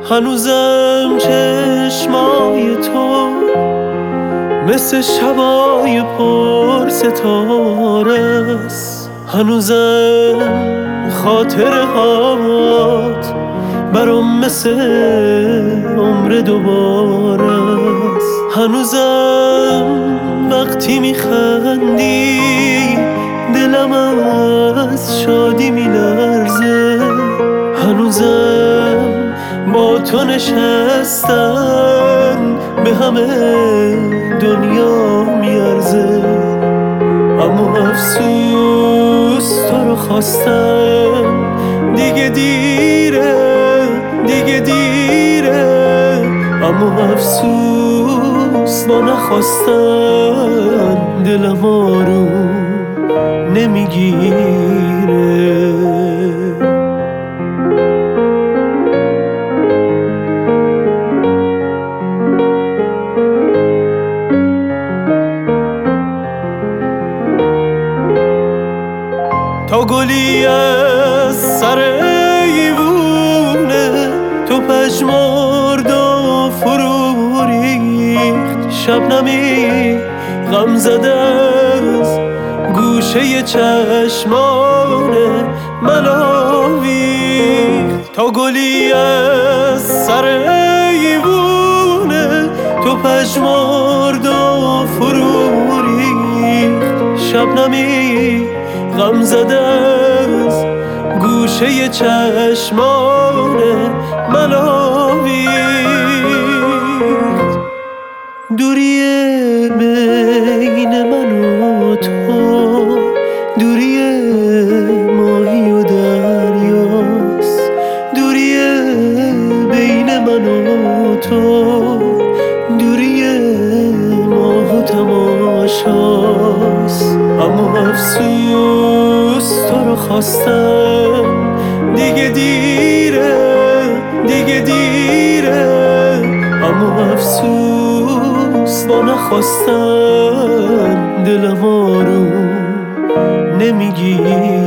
هنوزم چشمای تو مثل شبای پر ستاره است. هنوزم خاطره هات برام مثل عمر دوباره است. هنوزم وقتی میخندی دلم از شادی میلرزه. هنوزم با تو نشستن به همه دنیا میارزه. اما افسوس تو رو خواستم دیگه دیره. اما افسوس با نخواستن دلم آروم نمیگیره. تا گلی از سر ایوونه تو پژمرد و فرو ریخت. شبنمی غم زده از گوشه چشمان من آویخت. تا گلی از سر ایوونه تو پژمرد و فرو ریخت. شبنمی غم زده از گوشه چشمان من آویخت. دوریه بین من و تو دوریه ماهی و دریاست. دوریه بین من و تو دوریه ماه و تماشاست. اما افسوس تو رو خواستم دیگه دیره. اما افسوس با نخواستن دلم آروم نمیگیره.